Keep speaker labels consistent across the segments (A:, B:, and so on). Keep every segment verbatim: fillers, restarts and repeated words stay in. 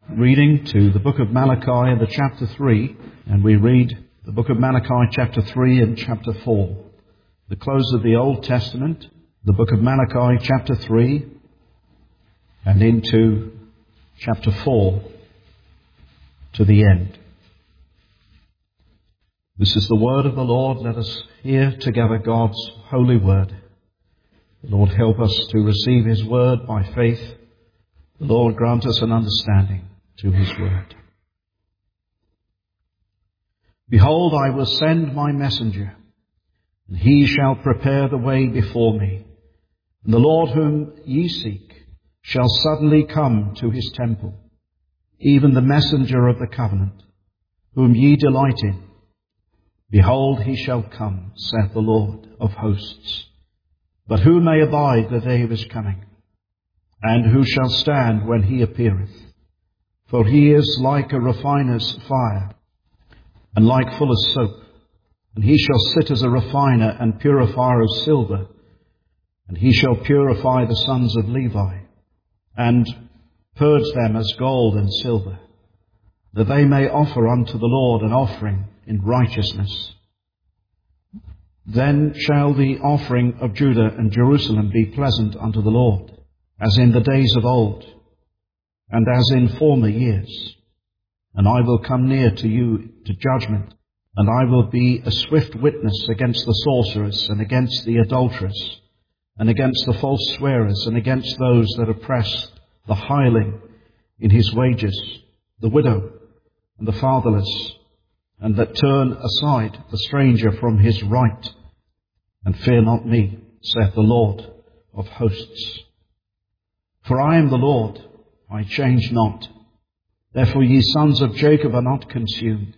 A: reading to the book of Malachi and the chapter three, and we read the book of Malachi chapter three and chapter four. The close of the Old Testament, the book of Malachi chapter three, and into chapter four to the end. This is the word of the Lord. Let us hear together God's holy word. The Lord help us to receive His word by faith. The Lord grant us an understanding to His word. Behold, I will send my messenger, and he shall prepare the way before me. And the Lord whom ye seek shall suddenly come to his temple, even the messenger of the covenant, whom ye delight in. Behold, he shall come, saith the Lord of hosts. But who may abide the day of his coming? And who shall stand when he appeareth? For he is like a refiner's fire, and like fuller's soap. And he shall sit as a refiner and purifier of silver. And he shall purify the sons of Levi, and purge them as gold and silver, that they may offer unto the Lord an offering in righteousness. Then shall the offering of Judah and Jerusalem be pleasant unto the Lord, as in the days of old, and as in former years. And I will come near to you to judgment, and I will be a swift witness against the sorceress, and against the adulteress, and against the false swearers, and against those that oppress the hireling in his wages, the widow, and the fatherless, and that turn aside the stranger from his right, and fear not me, saith the Lord of hosts. For I am the Lord, I change not. Therefore ye sons of Jacob are not consumed.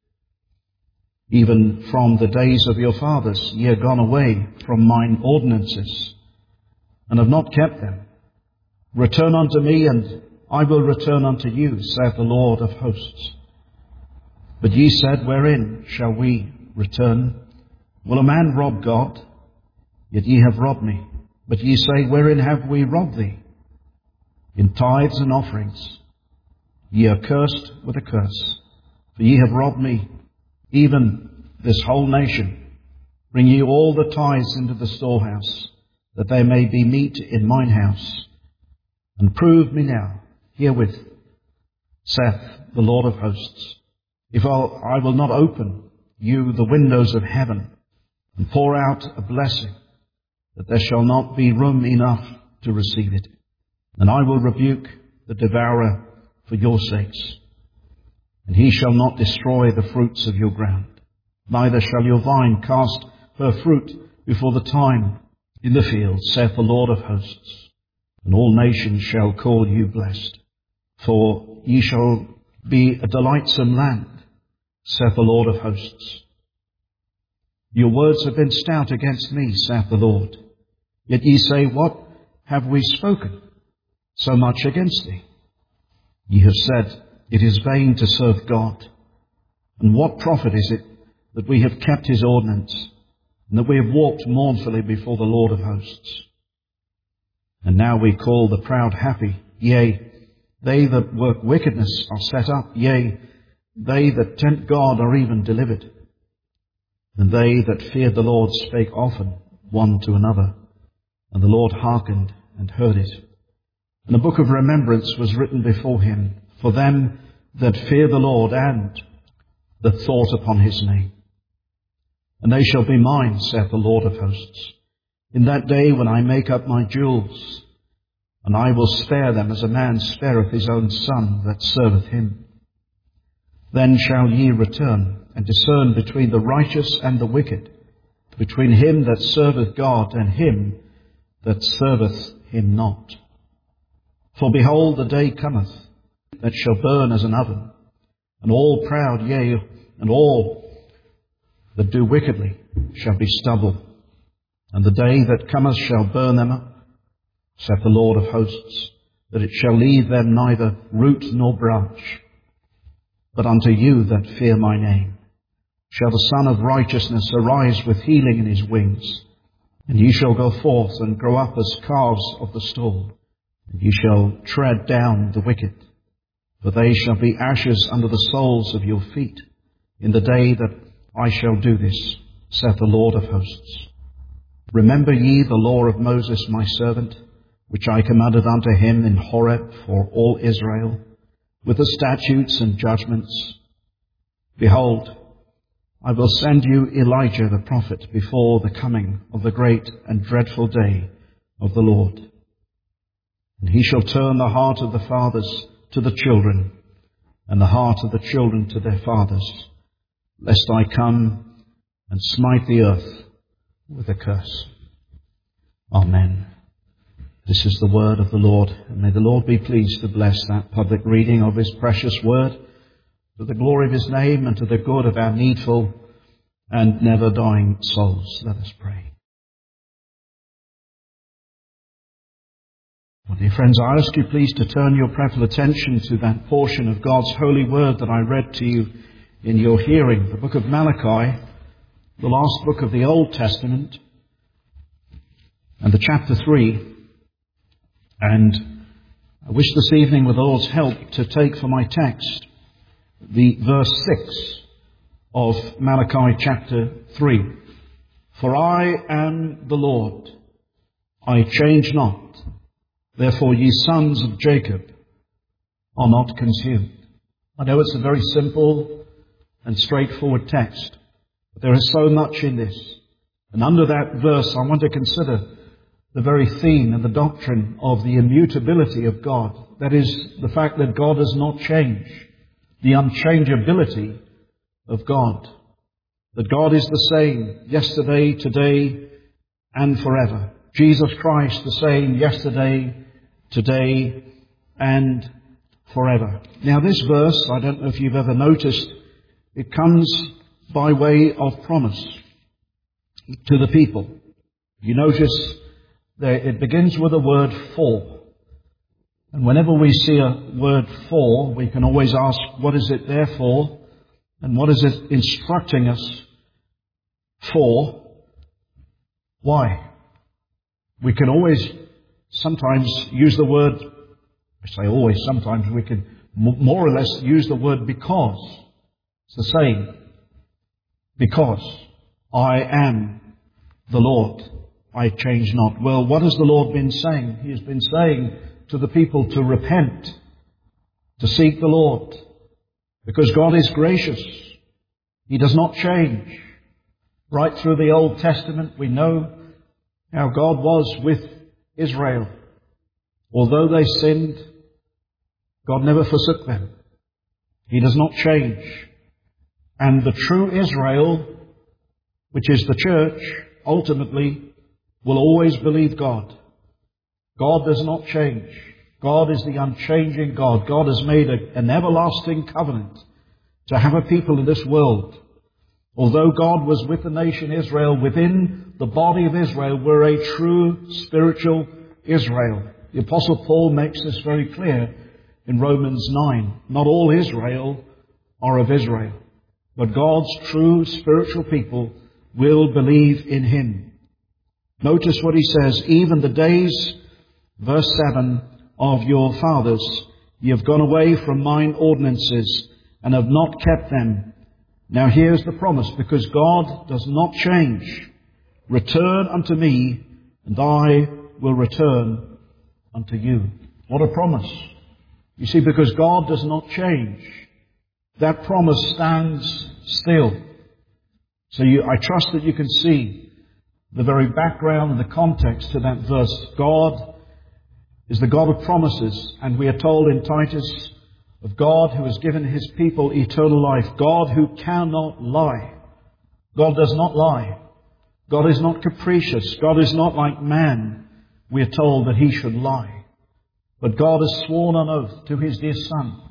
A: Even from the days of your fathers ye are gone away from mine ordinances, and have not kept them. Return unto me, and I will return unto you, saith the Lord of hosts. But ye said, wherein shall we return? Will a man rob God? Yet ye have robbed me. But ye say, wherein have we robbed thee? In tithes and offerings. Ye are cursed with a curse, for ye have robbed me, even this whole nation. Bring ye all the tithes into the storehouse, that there may be meat in mine house. And prove me now herewith, saith the Lord of hosts, if I'll, I will not open you the windows of heaven, and pour out a blessing, that there shall not be room enough to receive it. And I will rebuke the devourer for your sakes, and he shall not destroy the fruits of your ground. Neither shall your vine cast her fruit before the time in the field, saith the Lord of hosts. And all nations shall call you blessed, for ye shall be a delightsome land, saith the Lord of hosts. Your words have been stout against me, saith the Lord. Yet ye say, what have we spoken so much against thee? Ye have said, it is vain to serve God. And what profit is it that we have kept his ordinance, and that we have walked mournfully before the Lord of hosts? And now we call the proud happy, yea, they that work wickedness are set up, yea, they that tempt God are even delivered. And they that feared the Lord spake often one to another, and the Lord hearkened and heard it. And a book of remembrance was written before him for them that fear the Lord and that thought upon his name. And they shall be mine, saith the Lord of hosts, in that day when I make up my jewels, and I will spare them as a man spareth his own son that serveth him. Then shall ye return and discern between the righteous and the wicked, between him that serveth God and him that serveth him not. For behold, the day cometh that shall burn as an oven, and all proud, yea, and all that do wickedly shall be stubble. And the day that cometh shall burn them up, saith the Lord of hosts, that it shall leave them neither root nor branch. But unto you that fear my name shall the Son of Righteousness arise with healing in his wings. And ye shall go forth and grow up as calves of the stall, and ye shall tread down the wicked. For they shall be ashes under the soles of your feet in the day that I shall do this, saith the Lord of hosts. Remember ye the law of Moses my servant, which I commanded unto him in Horeb for all Israel, with the statutes and judgments. Behold, I will send you Elijah the prophet before the coming of the great and dreadful day of the Lord. And he shall turn the heart of the fathers to the children, and the heart of the children to their fathers, lest I come and smite the earth with a curse. Amen. This is the word of the Lord, and may the Lord be pleased to bless that public reading of his precious word, to the glory of his name and to the good of our needful and never dying souls. Let us pray. Well, dear friends, I ask you please to turn your prayerful attention to that portion of God's holy word that I read to you in your hearing, the book of Malachi, the last book of the Old Testament, and the chapter three. And I wish this evening, with the Lord's help, to take for my text the verse six of Malachi chapter three. For I am the Lord, I change not. Therefore ye sons of Jacob are not consumed. I know it's a very simple and straightforward text, but there is so much in this. And under that verse I want to consider the very theme and the doctrine of the immutability of God. That is, the fact that God does not change. The unchangeability of God. That God is the same yesterday, today, and forever. Jesus Christ the same yesterday, today, and forever. Now this verse, I don't know if you've ever noticed, it comes by way of promise to the people. You notice that it begins with the word for. And whenever we see a word for, we can always ask, what is it there for? And what is it instructing us for? Why? We can always sometimes use the word, I say always, sometimes we can more or less use the word because. It's the same. Because I am the Lord, I change not. Well, what has the Lord been saying? He has been saying to the people to repent, to seek the Lord, because God is gracious. He does not change. Right through the Old Testament, we know how God was with Israel. Although they sinned, God never forsook them. He does not change. And the true Israel, which is the church, ultimately will always believe God. God does not change. God is the unchanging God. God has made a, an everlasting covenant to have a people in this world. Although God was with the nation Israel, within the body of Israel were a true spiritual Israel. The Apostle Paul makes this very clear in Romans nine. Not all Israel are of Israel, but God's true spiritual people will believe in Him. Notice what he says, even the days, verse seven, of your fathers, ye have gone away from mine ordinances and have not kept them. Now here's the promise, because God does not change. Return unto me, and I will return unto you. What a promise. You see, because God does not change, that promise stands still. So you, I trust that you can see the very background and the context to that verse. God is the God of promises, and we are told in Titus of God who has given His people eternal life. God who cannot lie. God does not lie. God is not capricious. God is not like man, we are told, that He should lie. But God has sworn on oath to His dear Son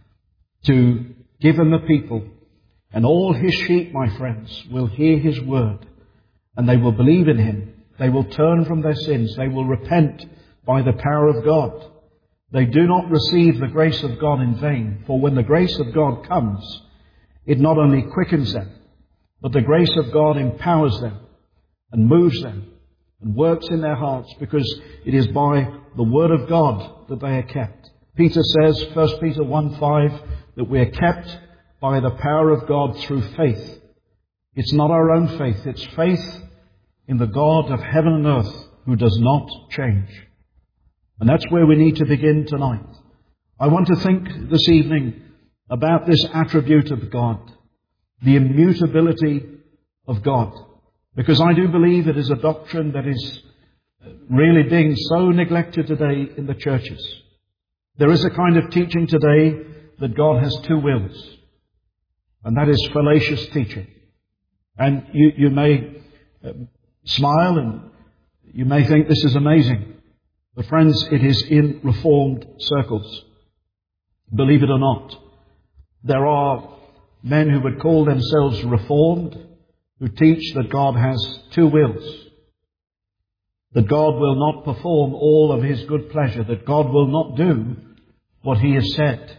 A: to give Him the people. And all His sheep, my friends, will hear His word. And they will believe in Him. They will turn from their sins. They will repent by the power of God. They do not receive the grace of God in vain. For when the grace of God comes, it not only quickens them, but the grace of God empowers them and moves them and works in their hearts, because it is by the word of God that they are kept. Peter says, First Peter one five, that we are kept by the power of God through faith. It's not our own faith, it's faith in the God of heaven and earth who does not change. And that's where we need to begin tonight. I want to think this evening about this attribute of God, the immutability of God, because I do believe it is a doctrine that is really being so neglected today in the churches. There is a kind of teaching today that God has two wills, and that is fallacious teaching. And you, you may uh, smile and you may think this is amazing. But friends, it is in Reformed circles. Believe it or not, there are men who would call themselves Reformed who teach that God has two wills. That God will not perform all of His good pleasure. That God will not do what He has said.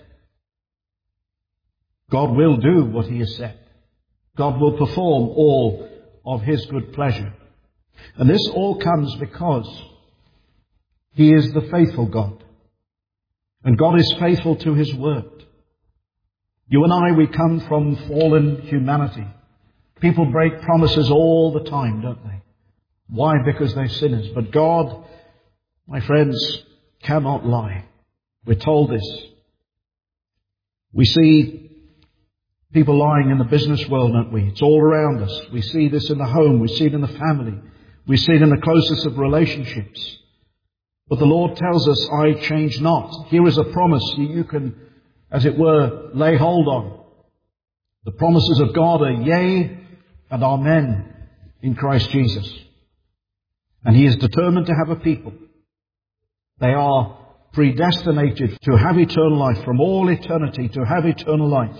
A: God will do what He has said. God will perform all of His good pleasure. And this all comes because He is the faithful God. And God is faithful to His word. You and I, we come from fallen humanity. People break promises all the time, don't they? Why? Because they're sinners. But God, my friends, cannot lie. We're told this. We see people lying in the business world, don't we? It's all around us. We see this in the home. We see it in the family. We see it in the closest of relationships. But the Lord tells us, I change not. Here is a promise you can, as it were, lay hold on. The promises of God are yea and amen in Christ Jesus. And He is determined to have a people. They are predestinated to have eternal life, from all eternity to have eternal life.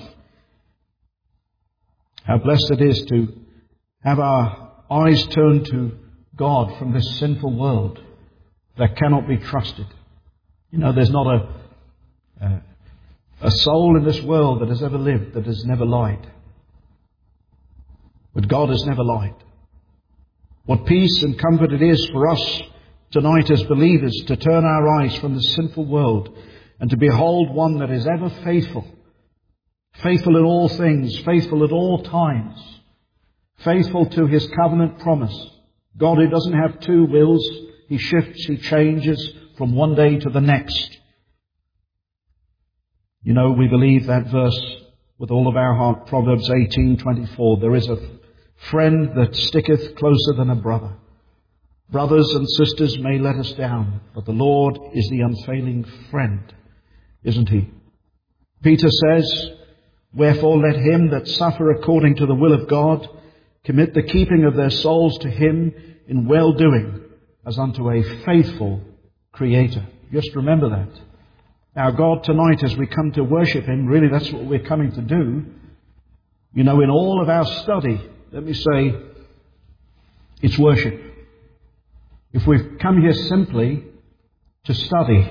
A: How blessed it is to have our eyes turned to God from this sinful world that cannot be trusted. You know, there's not a, a, a soul in this world that has ever lived that has never lied. But God has never lied. What peace and comfort it is for us tonight as believers to turn our eyes from the sinful world and to behold one that is ever faithful. Faithful in all things, faithful at all times. Faithful to His covenant promise. God who doesn't have two wills. He shifts, He changes from one day to the next. You know, we believe that verse with all of our heart, Proverbs eighteen twenty-four. There is a friend that sticketh closer than a brother. Brothers and sisters may let us down, but the Lord is the unfailing friend, isn't He? Peter says, wherefore let him that suffer according to the will of God commit the keeping of their souls to Him in well-doing, as unto a faithful Creator. Just remember that. Our God tonight, as we come to worship Him, really that's what we're coming to do. You know, in all of our study, let me say, it's worship. If we've come here simply to study,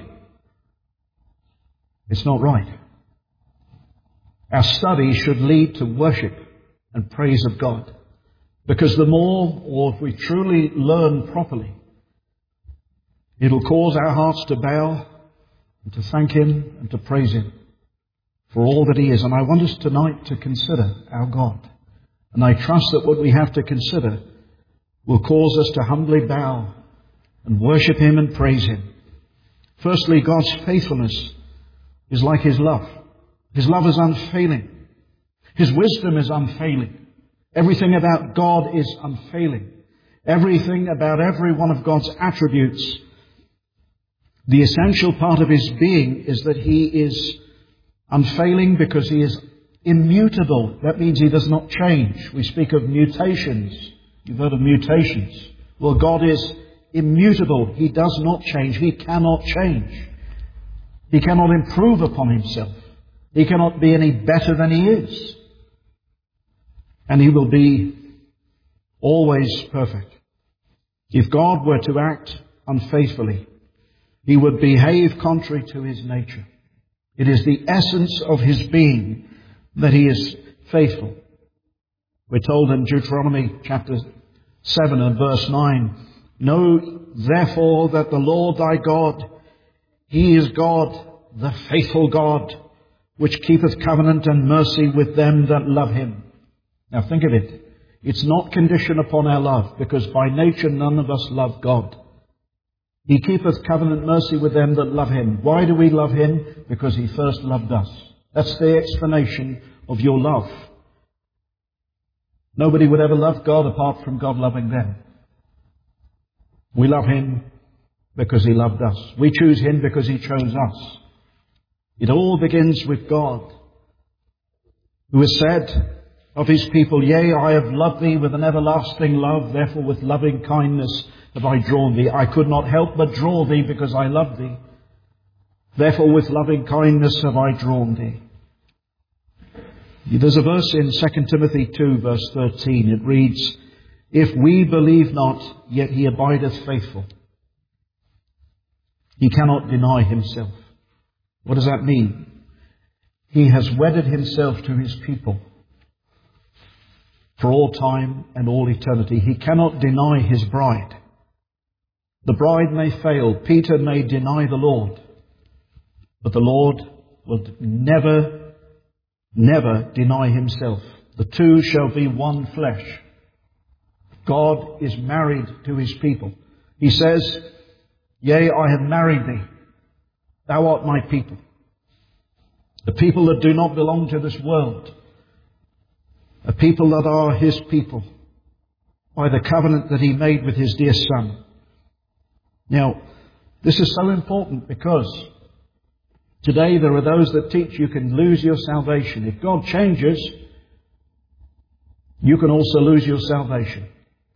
A: it's not right. Our study should lead to worship and praise of God. Because the more, or if we truly learn properly, it'll cause our hearts to bow and to thank Him and to praise Him for all that He is. And I want us tonight to consider our God. And I trust that what we have to consider will cause us to humbly bow and worship Him and praise Him. Firstly, God's faithfulness is like His love. His love is unfailing. His wisdom is unfailing. Everything about God is unfailing. Everything about every one of God's attributes, the essential part of His being is that He is unfailing because He is immutable. That means He does not change. We speak of mutations. You've heard of mutations. Well, God is immutable. He does not change. He cannot change. He cannot improve upon Himself. He cannot be any better than He is. And He will be always perfect. If God were to act unfaithfully, He would behave contrary to His nature. It is the essence of His being that He is faithful. We're told in Deuteronomy chapter seven and verse nine, know therefore that the Lord thy God, He is God, the faithful God, which keepeth covenant and mercy with them that love him. Now think of it. It's not conditioned upon our love, because by nature none of us love God. He keepeth covenant mercy with them that love him. Why do we love him? Because he first loved us. That's the explanation of your love. Nobody would ever love God apart from God loving them. We love him because he loved us. We choose him because he chose us. It all begins with God, who has said of his people, Yea, I have loved thee with an everlasting love, therefore with loving kindness have I drawn thee. I could not help but draw thee because I loved thee. Therefore with loving kindness have I drawn thee. There's a verse in Second Timothy two, verse thirteen. It reads, If we believe not, yet he abideth faithful. He cannot deny himself. What does that mean? He has wedded himself to his people for all time and all eternity. He cannot deny his bride. The bride may fail. Peter may deny the Lord. But the Lord will never, never deny himself. The two shall be one flesh. God is married to his people. He says, Yea, I have married thee. Thou art my people. The people that do not belong to this world. A people that are his people by the covenant that he made with his dear Son. Now, this is so important because today there are those that teach you can lose your salvation. If God changes, you can also lose your salvation.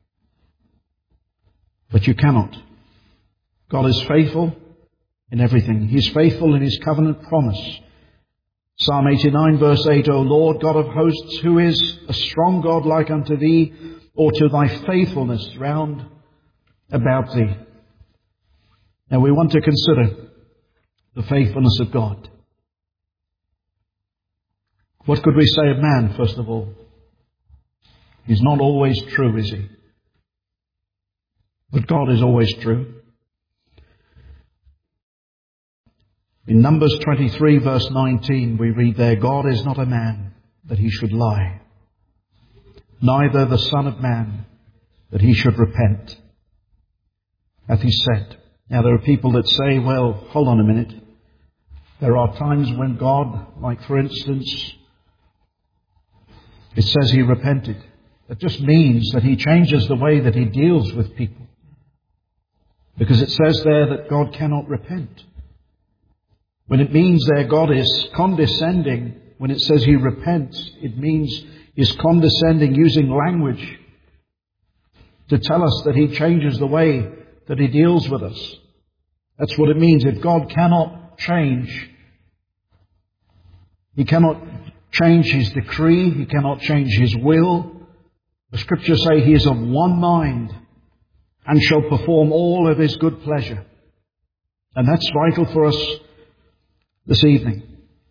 A: But you cannot. God is faithful in everything. He's faithful in his covenant promise. Psalm eighty-nine verse eight, O Lord God of hosts, who is a strong God like unto thee, or to thy faithfulness round about thee. Now we want to consider the faithfulness of God. What could we say of man, first of all? He's not always true, is he? But God is always true. In Numbers twenty-three verse nineteen we read there, God is not a man that he should lie, neither the Son of Man that he should repent. Hath he said. Now there are people that say, well, hold on a minute. There are times when God, like for instance, it says he repented. That just means that he changes the way that he deals with people. Because it says there that God cannot repent. When it means there God is condescending, when it says he repents, it means he's condescending using language to tell us that he changes the way that he deals with us. That's what it means. If God cannot change, he cannot change his decree, he cannot change his will. The scriptures say he is of one mind and shall perform all of his good pleasure. And that's vital for us this evening.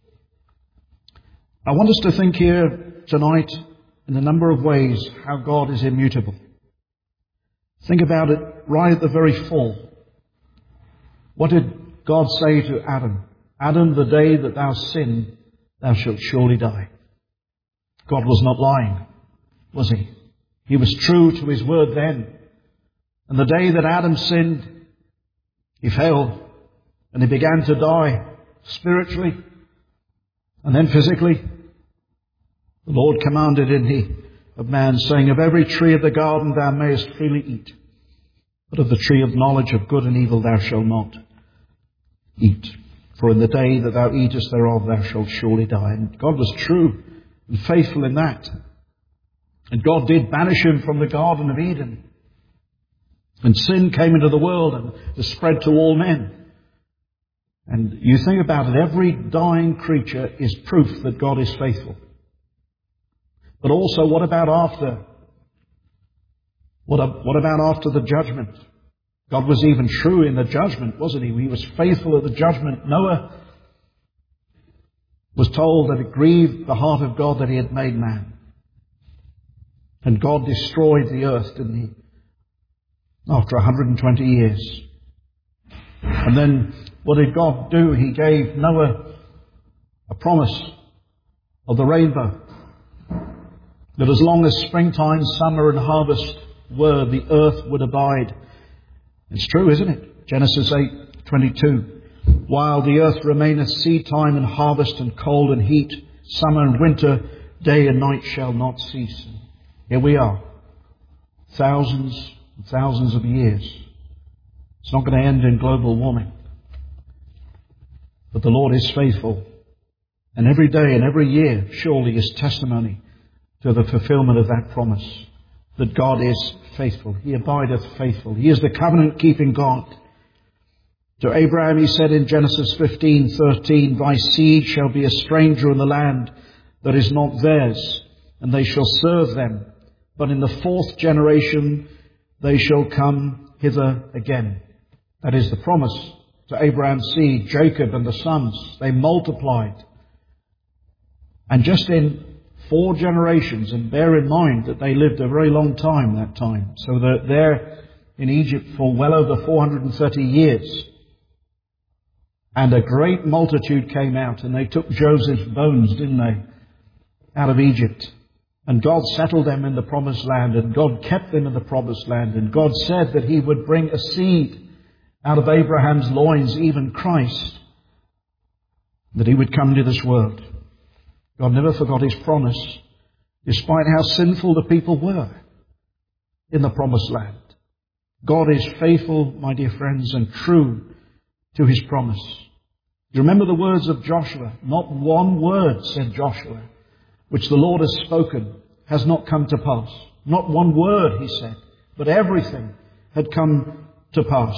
A: I want us to think here tonight in a number of ways how God is immutable. Think about it right at the very fall. What did God say to Adam? Adam, the day that thou sin, thou shalt surely die. God was not lying, was he? He was true to his word then. And the day that Adam sinned, he fell and he began to die spiritually and then physically. The Lord commanded in he of man, saying, Of every tree of the garden thou mayest freely eat, but of the tree of knowledge of good and evil thou shalt not eat. For in the day that thou eatest thereof thou shalt surely die. And God was true and faithful in that. And God did banish him from the Garden of Eden. And sin came into the world and was spread to all men. And you think about it, every dying creature is proof that God is faithful. But also, what about after? What, what about after the judgment? God was even true in the judgment, wasn't he? He was faithful at the judgment. Noah was told that it grieved the heart of God that he had made man. And God destroyed the earth, didn't he? After one hundred twenty years. And then what did God do? He gave Noah a promise of the rainbow. That as long as springtime, summer and harvest were, the earth would abide. It's true, isn't it? Genesis eight twenty-two. While the earth remaineth, seed time and harvest and cold and heat, summer and winter, day and night shall not cease. Here we are. Thousands and thousands of years. It's not going to end in global warming. But the Lord is faithful. And every day and every year surely is testimony to the fulfillment of that promise. That God is faithful. He abideth faithful. He is the covenant-keeping God. To Abraham he said in Genesis fifteen thirteen, Thy seed shall be a stranger in the land that is not theirs, and they shall serve them. But in the fourth generation they shall come hither again. That is the promise to Abraham's seed, Jacob and the sons. They multiplied. And just in four generations, and bear in mind that they lived a very long time that time. So they're there in Egypt for well over four hundred thirty years. And a great multitude came out, and they took Joseph's bones, didn't they, out of Egypt. And God settled them in the promised land, and God kept them in the promised land. And God said that He would bring a seed out of Abraham's loins, even Christ, that He would come to this world. God never forgot His promise, despite how sinful the people were in the promised land. God is faithful, my dear friends, and true to His promise. You remember the words of Joshua? Not one word, said Joshua, which the Lord has spoken has not come to pass. Not one word, he said, but everything had come to pass.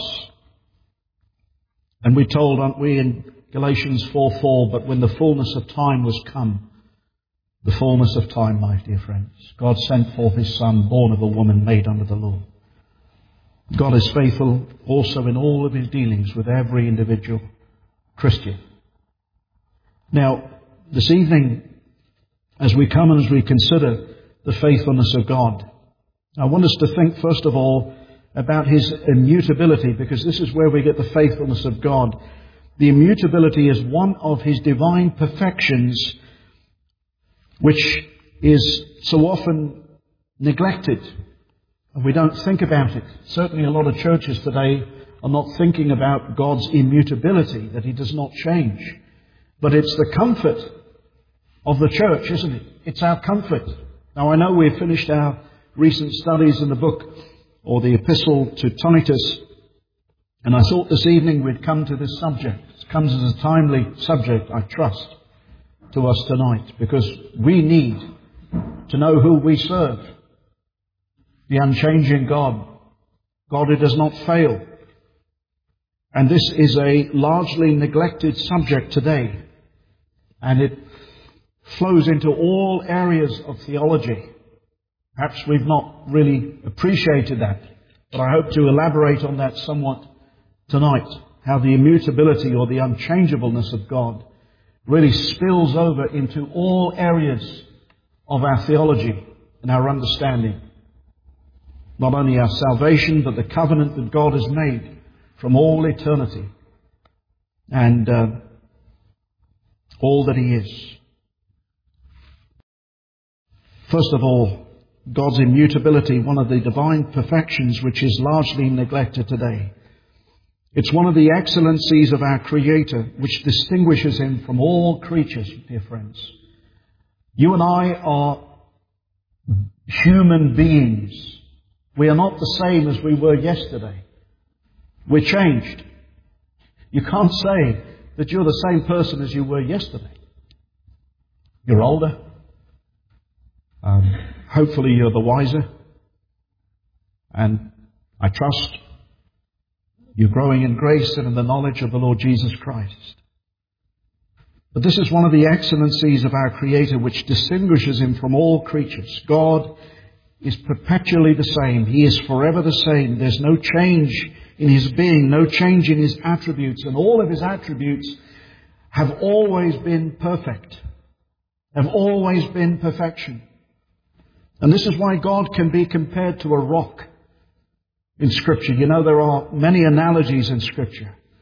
A: And we're told, aren't we, in Galatians four four, but when the fullness of time was come, the fullness of time, my dear friends, God sent forth His Son, born of a woman, made under the law. God is faithful also in all of His dealings with every individual Christian. Now, this evening, as we come and as we consider the faithfulness of God, I want us to think first of all about His immutability, because this is where we get the faithfulness of God. The immutability is one of His divine perfections, which is so often neglected. And we don't think about it. Certainly a lot of churches today are not thinking about God's immutability, that He does not change. But it's the comfort of the church, isn't it? It's our comfort. Now I know we've finished our recent studies in the book or the epistle to Titus, and I thought this evening we'd come to this subject. It comes as a timely subject, I trust, to us tonight, because we need to know who we serve. The unchanging God. God who does not fail. And this is a largely neglected subject today. And it flows into all areas of theology. Perhaps we've not really appreciated that, but I hope to elaborate on that somewhat tonight. How the immutability or the unchangeableness of God really spills over into all areas of our theology and our understanding. Not only our salvation, but the covenant that God has made from all eternity. And uh, all that He is. First of all, God's immutability, one of the divine perfections which is largely neglected today. It's one of the excellencies of our Creator, which distinguishes Him from all creatures, dear friends. You and I are human beings. We are not the same as we were yesterday. We're changed. You can't say that you're the same person as you were yesterday. You're older. Um, hopefully you're the wiser. And I trust you're growing in grace and in the knowledge of the Lord Jesus Christ. But this is one of the excellencies of our Creator which distinguishes Him from all creatures. God is perpetually the same. He is forever the same. There's no change in His being, no change in His attributes. And all of His attributes have always been perfect, have always been perfection. And this is why God can be compared to a rock in Scripture. You know, there are many analogies in Scripture.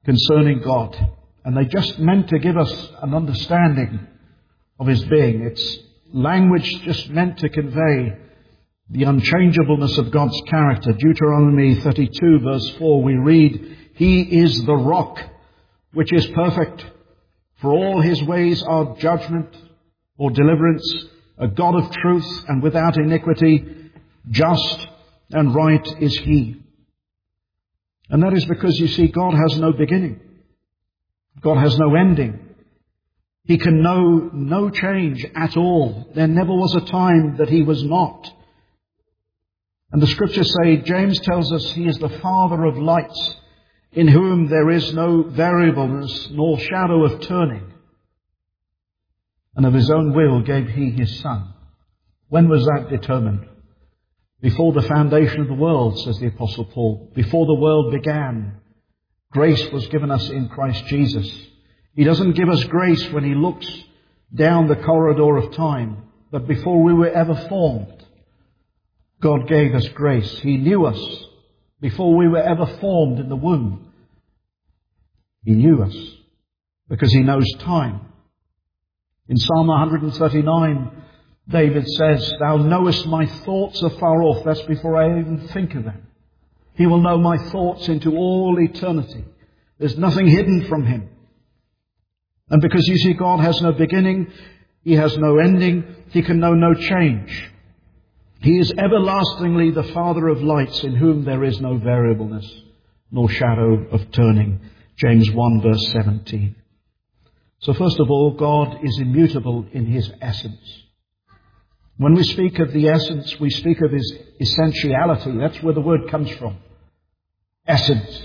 A: concerning God. And they just meant to give us an understanding of His being. It's language just meant to convey the unchangeableness of God's character. Deuteronomy thirty-two verse four, we read, He is the rock which is perfect, for all His ways are judgment or deliverance, a God of truth and without iniquity, just and right is He. And that is because, you see, God has no beginning. God has no ending. He can know no change at all. There never was a time that He was not. And the Scriptures say, James tells us, He is the Father of lights, in whom there is no variableness nor shadow of turning. And of His own will gave He His Son. When was that determined? Before the foundation of the world, says the Apostle Paul. Before the world began, grace was given us in Christ Jesus. He doesn't give us grace when He looks down the corridor of time, but before we were ever formed, God gave us grace. He knew us before we were ever formed in the womb. He knew us because He knows time. In Psalm one thirty-nine, David says, Thou knowest my thoughts afar off. That's before I even think of them. He will know my thoughts into all eternity. There's nothing hidden from Him. And because, you see, God has no beginning, He has no ending, He can know no change. He is everlastingly the Father of lights, in whom there is no variableness, nor shadow of turning. James one verse seventeen. So first of all, God is immutable in His essence. When we speak of the essence, we speak of His essentiality. That's where the word comes from. Essence.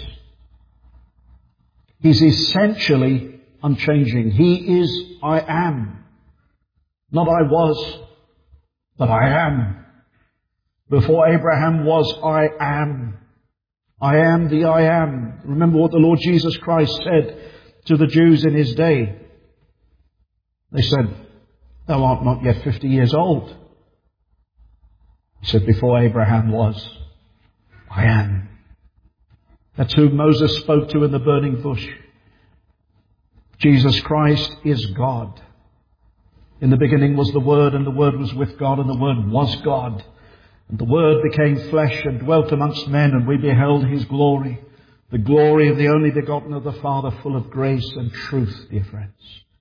A: He's essentially unchanging. He is I am. Not I was, but I am. Before Abraham was, I am. I am the I am. Remember what the Lord Jesus Christ said to the Jews in His day. They said, Thou art not yet fifty years old. He said, Before Abraham was, I am. That's who Moses spoke to in the burning bush. Jesus Christ is God. In the beginning was the Word, and the Word was with God, and the Word was God. And the Word became flesh and dwelt amongst men, and we beheld His glory, the glory of the only begotten of the Father, full of grace and truth, dear friends.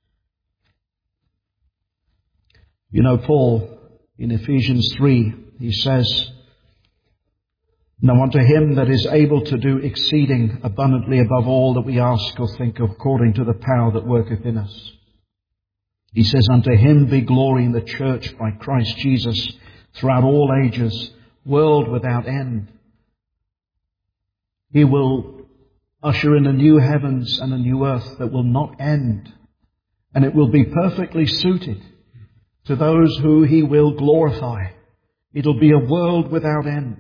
A: You know, Paul, in Ephesians three, he says, Now unto Him that is able to do exceeding abundantly above all that we ask or think, according to the power that worketh in us. He says, Unto Him be glory in the church by Christ Jesus throughout all ages, world without end. He will usher in a new heavens and a new earth that will not end. And it will be perfectly suited to those who He will glorify. It'll be a world without end.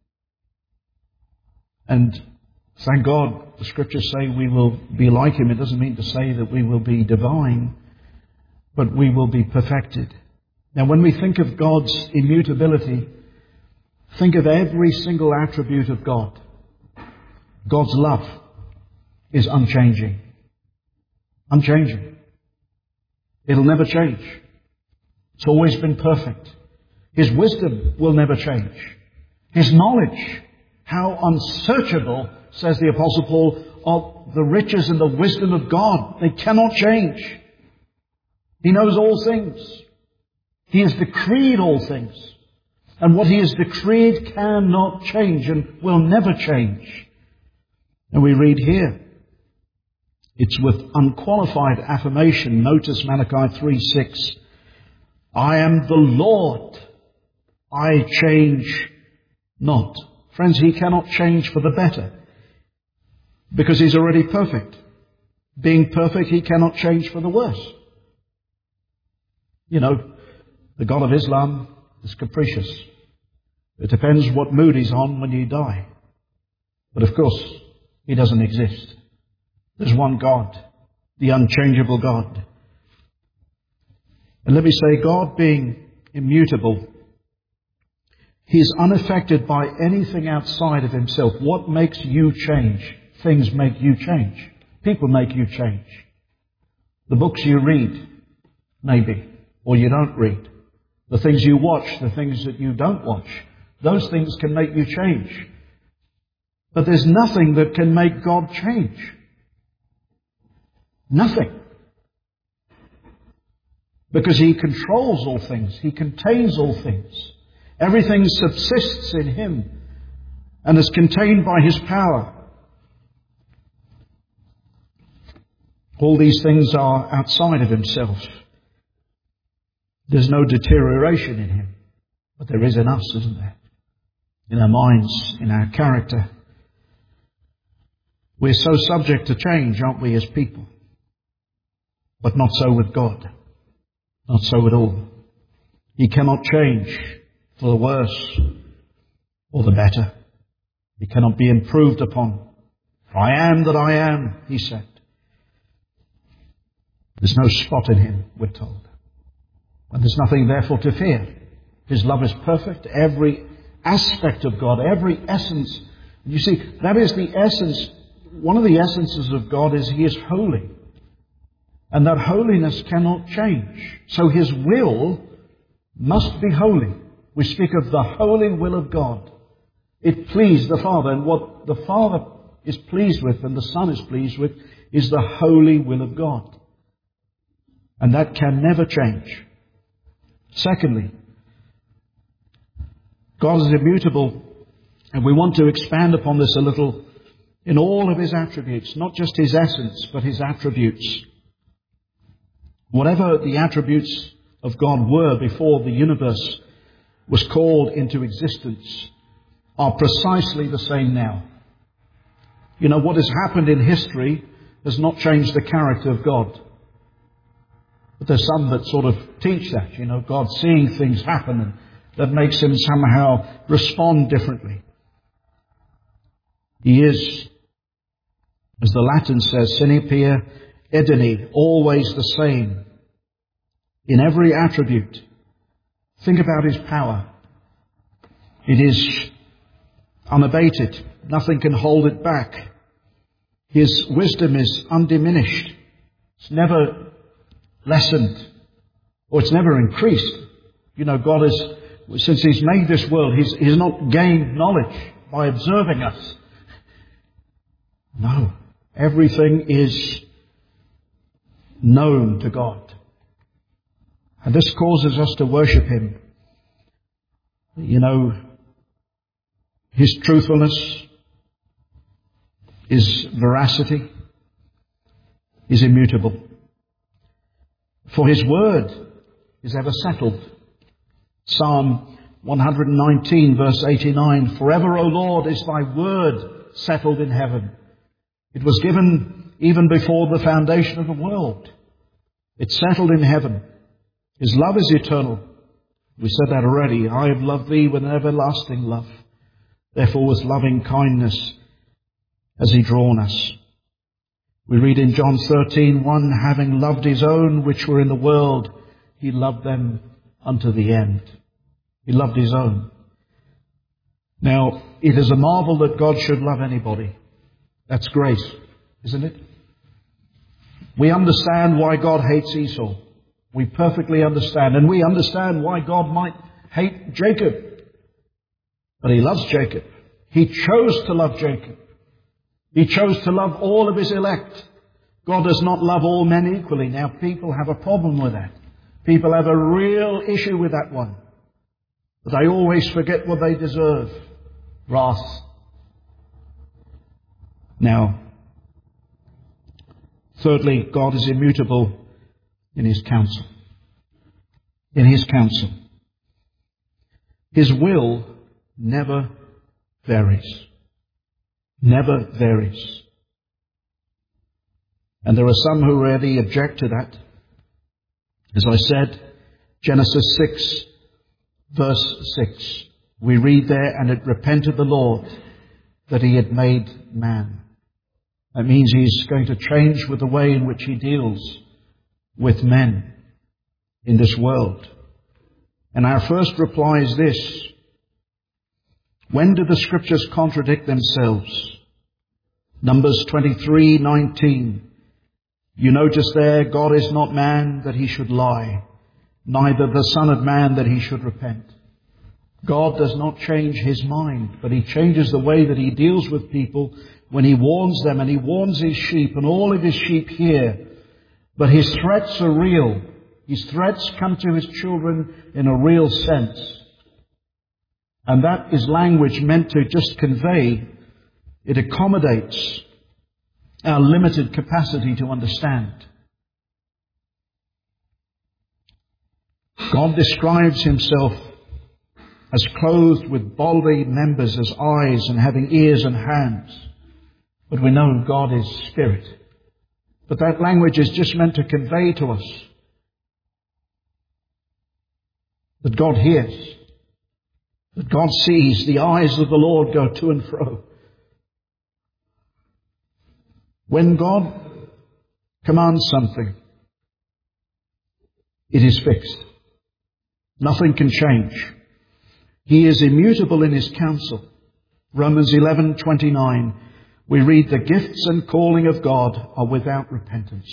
A: And thank God, the Scriptures say we will be like Him. It doesn't mean to say that we will be divine, but we will be perfected. Now, when we think of God's immutability, think of every single attribute of God. God's love is unchanging. Unchanging. It'll never change. It's always been perfect. His wisdom will never change. His knowledge, how unsearchable, says the Apostle Paul, are the riches and the wisdom of God. They cannot change. He knows all things. He has decreed all things. And what He has decreed cannot change and will never change. And we read here, it's with unqualified affirmation. Notice Malachi three six. I am the Lord. I change not. Friends, He cannot change for the better because He's already perfect. Being perfect, He cannot change for the worse. You know, the God of Islam is capricious. It depends what mood He's on when you die. But of course, He doesn't exist. There's one God, the unchangeable God. And let me say, God being immutable, He's unaffected by anything outside of Himself. What makes you change? Things make you change. People make you change. The books you read, maybe, or you don't read. The things you watch, the things that you don't watch, those things can make you change. But there's nothing that can make God change. Nothing. Because He controls all things. He contains all things. Everything subsists in Him and is contained by His power. All these things are outside of Himself. There's no deterioration in Him. But there is in us, isn't there? In our minds, in our character. We're so subject to change, aren't we, as people? But not so with God. Not so at all. He cannot change for the worse or the better. He cannot be improved upon. I am that I am, He said. There's no spot in Him, we're told. And there's nothing therefore to fear. His love is perfect. Every aspect of God, every essence. You see, that is the essence. One of the essences of God is He is holy. And that holiness cannot change. So His will must be holy. We speak of the holy will of God. It pleased the Father. And what the Father is pleased with and the Son is pleased with is the holy will of God. And that can never change. Secondly, God is immutable. And we want to expand upon this a little in all of His attributes. Not just His essence, but His attributes. Whatever the attributes of God were before the universe was called into existence are precisely the same now. You know, what has happened in history has not changed the character of God. But there's some that sort of teach that, you know, God seeing things happen and that makes Him somehow respond differently. He is, as the Latin says, Sinipia Edeni, always the same in every attribute. Think about His power. It is unabated. Nothing can hold it back. His wisdom is undiminished. It's never lessened, or it's never increased. You know, God is, since He's made this world, He's, he's not gained knowledge by observing us. No. Everything is known to God. And this causes us to worship Him. You know, His truthfulness, His veracity is immutable. For His word is ever settled. Psalm one nineteen verse eighty-nine, Forever, O Lord, is Thy word settled in heaven. It was given even before the foundation of the world. It's settled in heaven. His love is eternal. We said that already. I have loved thee with an everlasting love. Therefore with loving kindness has He drawn us. We read in John thirteen one, having loved His own which were in the world, He loved them unto the end. He loved His own. Now, it is a marvel that God should love anybody. That's grace, isn't it? We understand why God hates Esau. We perfectly understand. And we understand why God might hate Jacob. But He loves Jacob. He chose to love Jacob. He chose to love all of His elect. God does not love all men equally. Now, people have a problem with that. People have a real issue with that one. But they always forget what they deserve. Wrath. Now, thirdly, God is immutable in His counsel. In His counsel. His will never varies. Never varies. And there are some who already object to that. As I said, Genesis six, verse six. We read there, and it repented the Lord that He had made man. That means He's going to change with the way in which He deals with men in this world. And our first reply is this. When do the Scriptures contradict themselves? Numbers twenty-three nineteen. You notice there, God is not man that he should lie, neither the Son of Man that he should repent. God does not change his mind, but he changes the way that he deals with people when he warns them, and he warns his sheep, and all of his sheep hear. But his threats are real. His threats come to his children in a real sense. And that is language meant to just convey. It accommodates our limited capacity to understand. God describes himself as clothed with bodily members, as eyes, and having ears and hands. But we know God is spirit. But that language is just meant to convey to us that God hears, that God sees. The eyes of the Lord go to and fro. When God commands something, it is fixed. Nothing can change. He is immutable in his counsel. Romans eleven twenty-nine, we read, the gifts and calling of God are without repentance.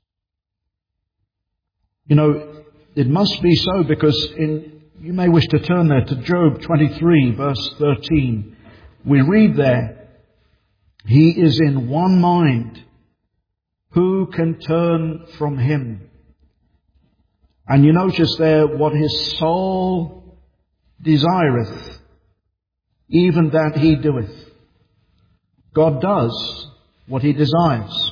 A: You know, it must be so, because in, you may wish to turn there to Job twenty-three verse thirteen. We read there, he is in one mind. Who can turn from him? And you notice there, what his soul desireth, even that he doeth. God does what he desires.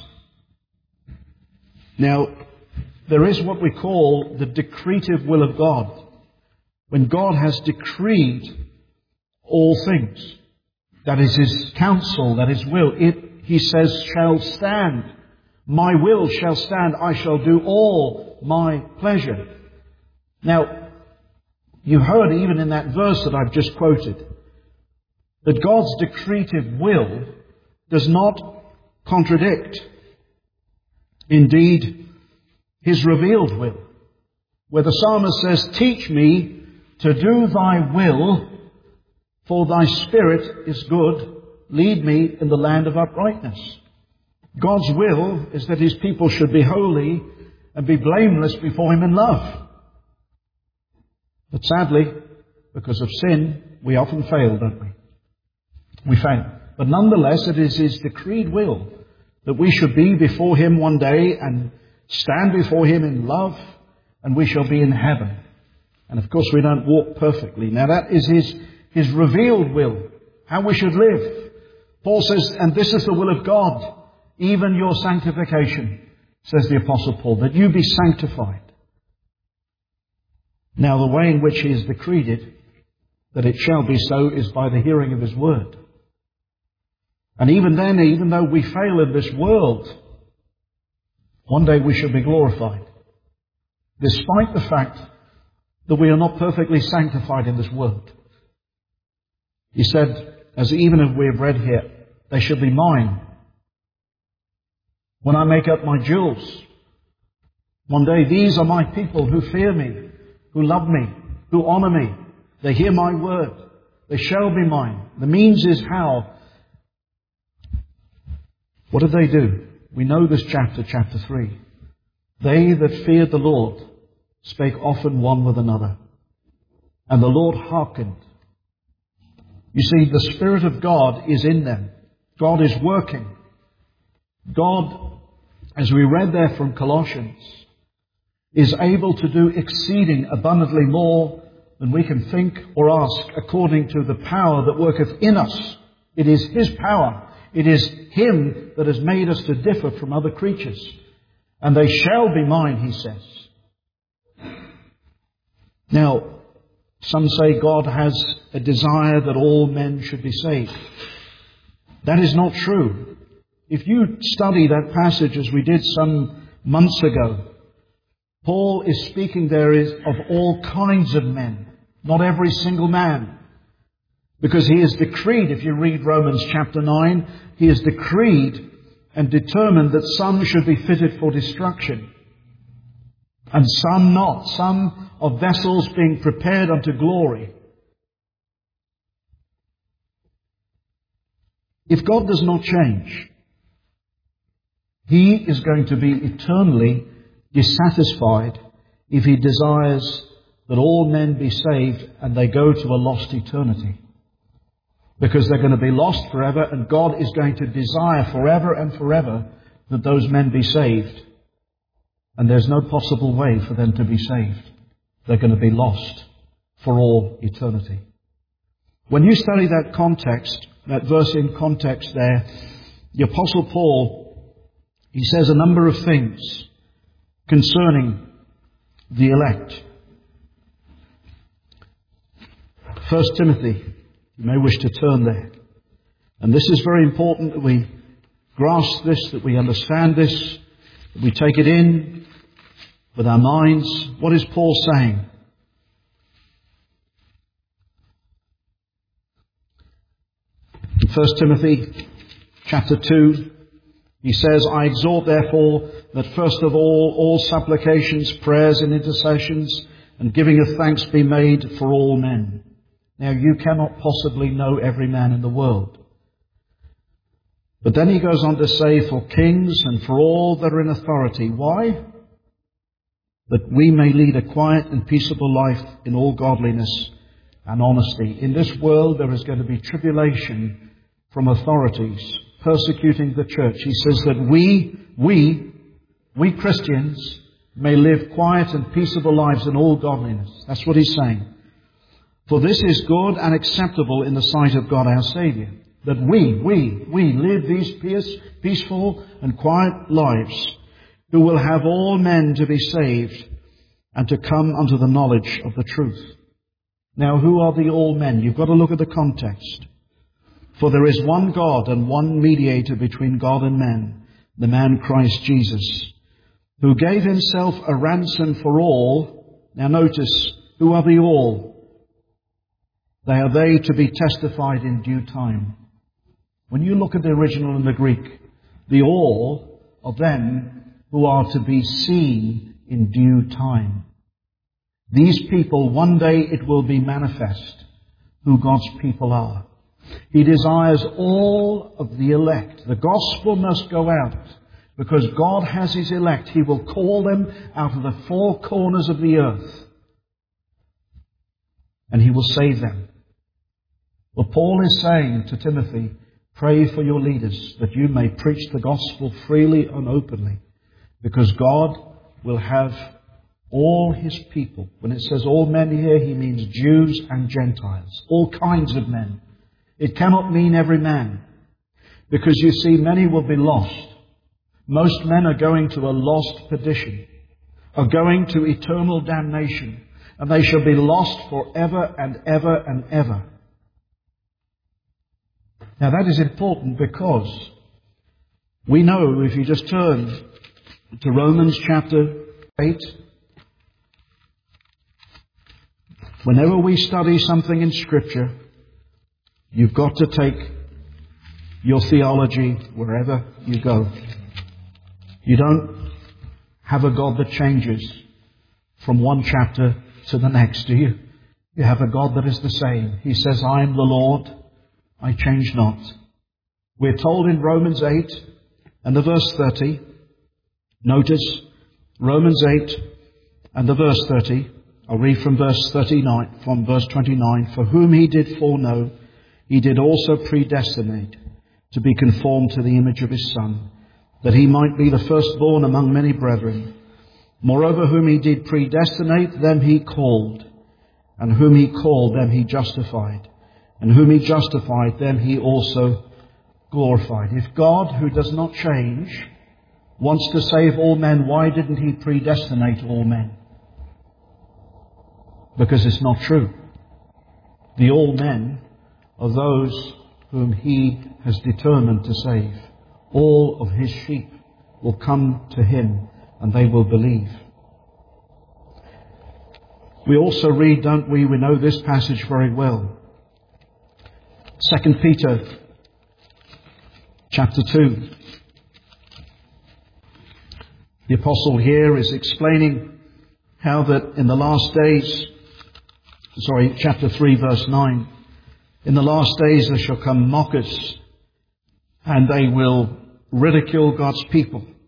A: Now, there is what we call the decretive will of God. When God has decreed all things, that is his counsel, that is will, it, he says, shall stand. My will shall stand. I shall do all my pleasure. Now, you heard even in that verse that I've just quoted, that God's decretive will does not contradict, indeed, his revealed will. Where the psalmist says, teach me to do thy will, for thy spirit is good. Lead me in the land of uprightness. God's will is that his people should be holy and be blameless before him in love. But sadly, because of sin, we often fail, don't we? We fail. But nonetheless, it is his decreed will that we should be before him one day and stand before him in love, and we shall be in heaven. And of course, we don't walk perfectly. Now that is his, his revealed will, how we should live. Paul says, and this is the will of God, even your sanctification, says the Apostle Paul, that you be sanctified. Now the way in which he has decreed it, that it shall be so, is by the hearing of his word. And even then, even though we fail in this world, one day we shall be glorified. Despite the fact that we are not perfectly sanctified in this world. He said, as even as we have read here, they shall be mine. When I make up my jewels, one day these are my people who fear me, who love me, who honor me. They hear my word. They shall be mine. The means is how. What did they do? We know this chapter, chapter three. They that feared the Lord spake often one with another, and the Lord hearkened. You see, the Spirit of God is in them. God is working. God, as we read there from Colossians, is able to do exceeding abundantly more than we can think or ask, according to the power that worketh in us. It is his power. It is him that has made us to differ from other creatures. And they shall be mine, he says. Now, some say God has a desire that all men should be saved. That is not true. If you study that passage as we did some months ago, Paul is speaking there is of all kinds of men, not every single man. Because he has decreed, if you read Romans chapter nine, he has decreed and determined that some should be fitted for destruction, and some not. Some are vessels being prepared unto glory. If God does not change, He is going to be eternally dissatisfied if he desires that all men be saved and they go to a lost eternity. Because they're going to be lost forever, and God is going to desire forever and forever that those men be saved. And there's no possible way for them to be saved. They're going to be lost for all eternity. When you study that context, that verse in context there, the Apostle Paul, he says a number of things concerning the elect. First Timothy, you may wish to turn there. And this is very important that we grasp this, that we understand this, that we take it in with our minds. What is Paul saying? In First Timothy chapter two, he says, I exhort therefore that first of all, all supplications, prayers and intercessions and giving of thanks be made for all men. Now, you cannot possibly know every man in the world. But then he goes on to say, for kings and for all that are in authority. Why? That we may lead a quiet and peaceable life in all godliness and honesty. In this world there is going to be tribulation from authorities persecuting the church. He says that we, we, we Christians may live quiet and peaceable lives in all godliness. That's what he's saying. For this is good and acceptable in the sight of God our Saviour, that we, we, we live these peace, peaceful and quiet lives, who will have all men to be saved and to come unto the knowledge of the truth. Now, who are the all men? You've got to look at the context. For there is one God and one mediator between God and men, the man Christ Jesus, who gave himself a ransom for all. Now notice, who are the all? They are they to be testified in due time. When you look at the original in the Greek, the all of them who are to be seen in due time. These people, one day it will be manifest who God's people are. He desires all of the elect. The gospel must go out because God has His elect. He will call them out of the four corners of the earth and He will save them. Well, Paul is saying to Timothy, pray for your leaders that you may preach the gospel freely and openly, because God will have all His people. When it says all men here, He means Jews and Gentiles, all kinds of men. It cannot mean every man, because you see, many will be lost. Most men are going to a lost perdition, are going to eternal damnation, and they shall be lost forever and ever and ever. Now that is important because we know, if you just turn to Romans chapter eight, whenever we study something in Scripture, you've got to take your theology wherever you go. You don't have a God that changes from one chapter to the next, do you? You have a God that is the same. He says, I am the Lord, I change not. We're told in Romans eight and the verse thirty, notice Romans eight and the verse thirty, I'll read from verse thirty-nine, from verse twenty-nine, for whom He did foreknow, He did also predestinate to be conformed to the image of His Son, that He might be the firstborn among many brethren. Moreover, whom He did predestinate, them He called, and whom He called, them He justified, and whom He justified, them He also glorified. If God, who does not change, wants to save all men, why didn't He predestinate all men? Because it's not true. The all men are those whom He has determined to save. All of His sheep will come to Him and they will believe. We also read, don't we, we know this passage very well. Second Peter chapter two. The apostle here is explaining how that in the last days, sorry, chapter three verse nine, in the last days there shall come mockers, and they will ridicule God's people.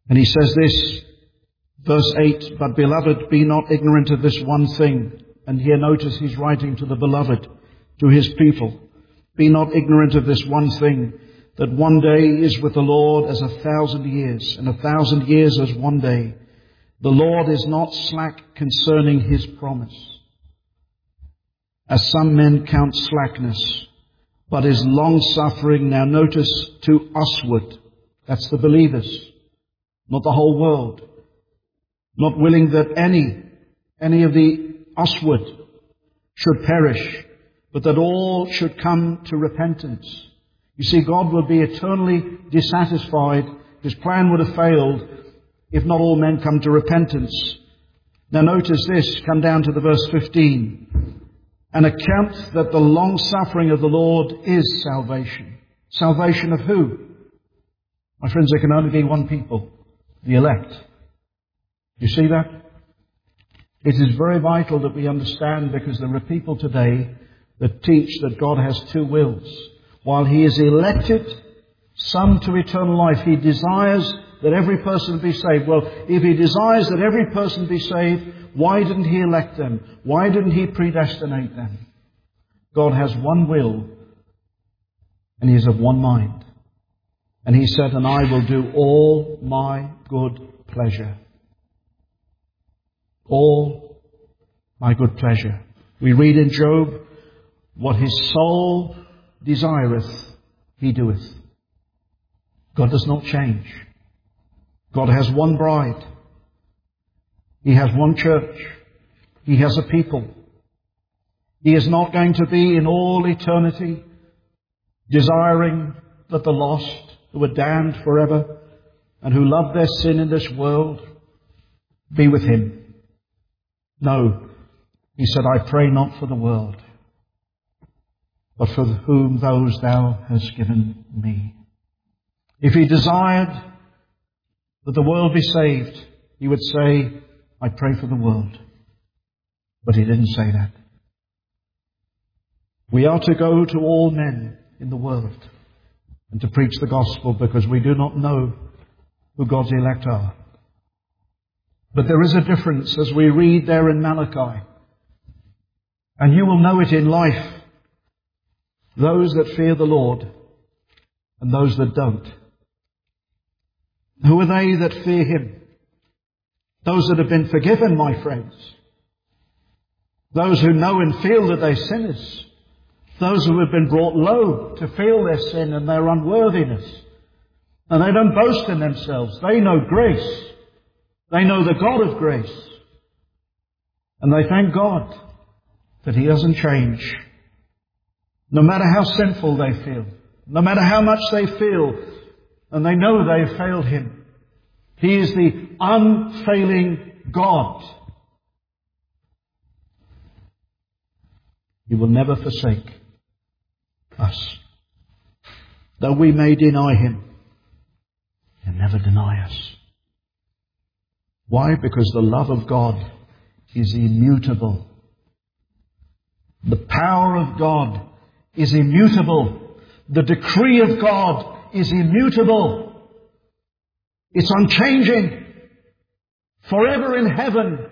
A: And he says this, verse eight, "But beloved, be not ignorant of this one thing." And here notice he's writing to the beloved, to his people. "Be not ignorant of this one thing, that one day is with the Lord as a thousand years, and a thousand years as one day. The Lord is not slack concerning his promise, as some men count slackness, but is long-suffering." Now notice, to usward. That's the believers, not the whole world. Not willing that any, any of the usward should perish, but that all should come to repentance. You see, God would be eternally dissatisfied. His plan would have failed if not all men come to repentance. Now notice this, come down to the verse fifteen. "And account that the long suffering of the Lord is salvation." Salvation of who? My friends, there can only be one people, the elect. You see that? It is very vital that we understand, because there are people today that teach that God has two wills. While he has elected some to eternal life, he desires that every person be saved. Well, if he desires that every person be saved, why didn't he elect them? Why didn't he predestinate them? God has one will, and he is of one mind. And he said, "And I will do all my good pleasure." All my good pleasure. We read in Job, "What his soul desireth, he doeth." God does not change. God has one bride. He has one church. He has a people. He is not going to be in all eternity desiring that the lost, who are damned forever and who love their sin in this world, be with him. No, he said, "I pray not for the world, but for whom those thou hast given me." If he desired that the world be saved, he would say, "I pray for the world." But he didn't say that. We are to go to all men in the world and to preach the gospel, because we do not know who God's elect are. But there is a difference, as we read there in Malachi. And you will know it in life. Those that fear the Lord and those that don't. Who are they that fear him? Those that have been forgiven, my friends. Those who know and feel that they're sinners. Those who have been brought low to feel their sin and their unworthiness. And they don't boast in themselves. They know grace. They know the God of grace. And they thank God that he doesn't change. No matter how sinful they feel, no matter how much they feel, and they know they have failed him, he is the unfailing God. He will never forsake us. Though we may deny him, he'll never deny us. Why? Because the love of God is immutable. The power of God is immutable. The decree of God is immutable. It's unchanging. Forever in heaven.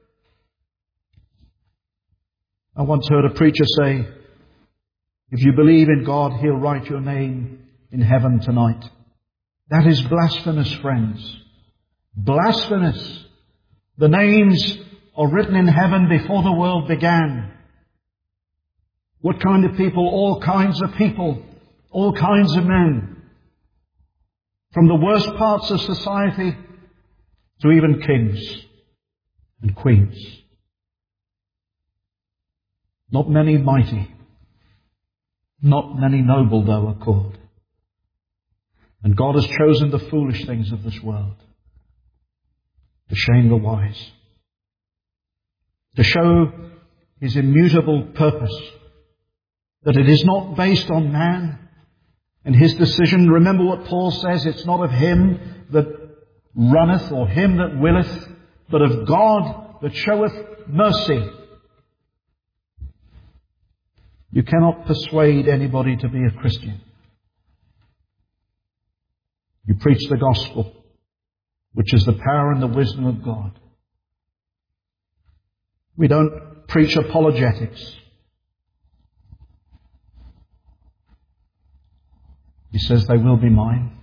A: I once heard a preacher say, if you believe in God, he'll write your name in heaven tonight. That is blasphemous, friends. Blasphemous. The names are written in heaven before the world began. What kind of people? All kinds of people. All kinds of men. From the worst parts of society to even kings and queens. Not many mighty. Not many noble, though, are called. And God has chosen the foolish things of this world to shame the wise. To show his immutable purpose. That it is not based on man and his decision. Remember what Paul says, it's not of him that runneth or him that willeth, but of God that showeth mercy. You cannot persuade anybody to be a Christian. You preach the gospel. which is the power and the wisdom of God. We don't preach apologetics. He says they will be mine.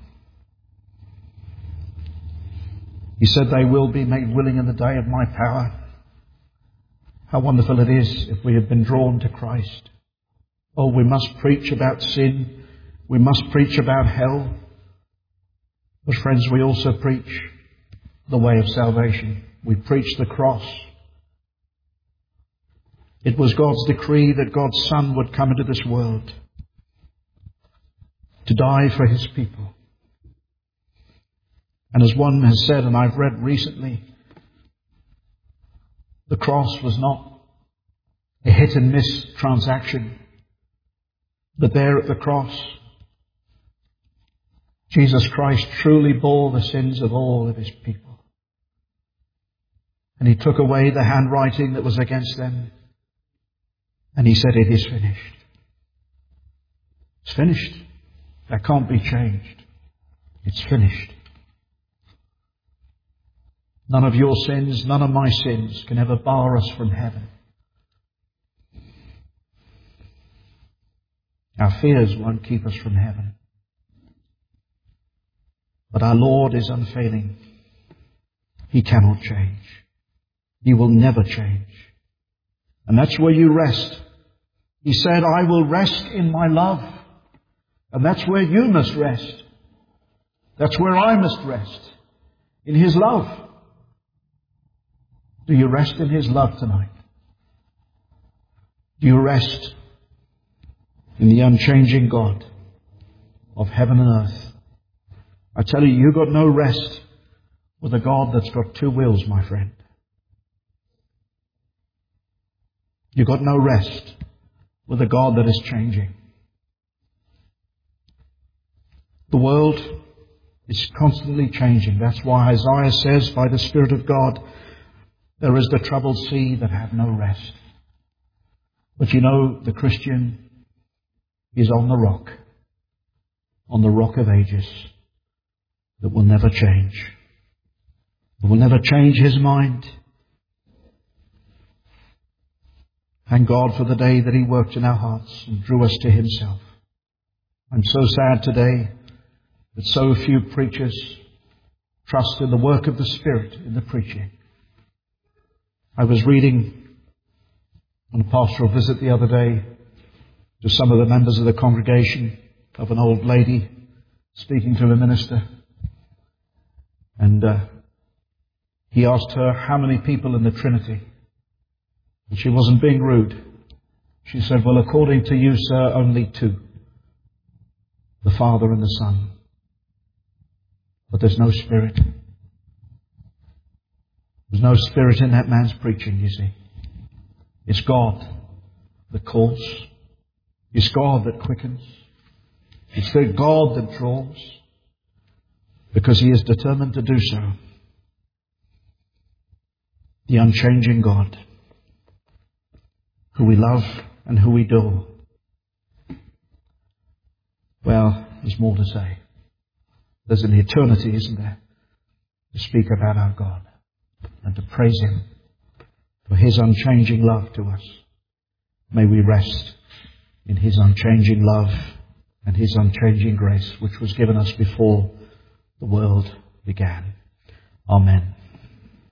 A: He said they will be made willing in the day of my power. How wonderful it is if we have been drawn to Christ. Oh, we must preach about sin. We must preach about hell. But friends, we also preach the way of salvation. We preach the cross. It was God's decree that God's Son would come into this world to die for His people. And as one has said, and I've read recently, the cross was not a hit and miss transaction, but there at the cross, Jesus Christ truly bore the sins of all of His people. And He took away the handwriting that was against them, and He said, it is finished. It's finished. That can't be changed. It's finished. None of your sins, none of my sins can ever bar us from heaven. Our fears won't keep us from heaven. But our Lord is unfailing. He cannot change. He will never change. And that's where you rest. He said, I will rest in my love. And that's where you must rest. That's where I must rest. In His love. Do you rest in His love tonight? Do you rest in the unchanging God of heaven and earth? I tell you, you've got no rest with a God that's got two wills, my friend. You've got no rest with a God that is changing. The world is constantly changing. That's why Isaiah says, by the Spirit of God, there is the troubled sea that have no rest. But you know, the Christian is on the rock, on the rock of ages, that will never change. It will never change His mind. Thank God for the day that He worked in our hearts and drew us to Himself. I'm so sad today that so few preachers trust in the work of the Spirit in the preaching. I was reading on a pastoral visit the other day to some of the members of the congregation of an old lady speaking to a minister. And uh, he asked her how many people in the Trinity. And she wasn't being rude. She said, well, according to you, sir, only two. The Father and the Son. But there's no Spirit. There's no Spirit in that man's preaching, you see. It's God that calls. It's God that quickens. It's the God that draws. Because He is determined to do so. The unchanging God, who we love and who we adore. Well, there's more to say. There's an eternity, isn't there, to speak about our God and to praise Him for His unchanging love to us. May we rest in His unchanging love and His unchanging grace, which was given us before the world began. Amen.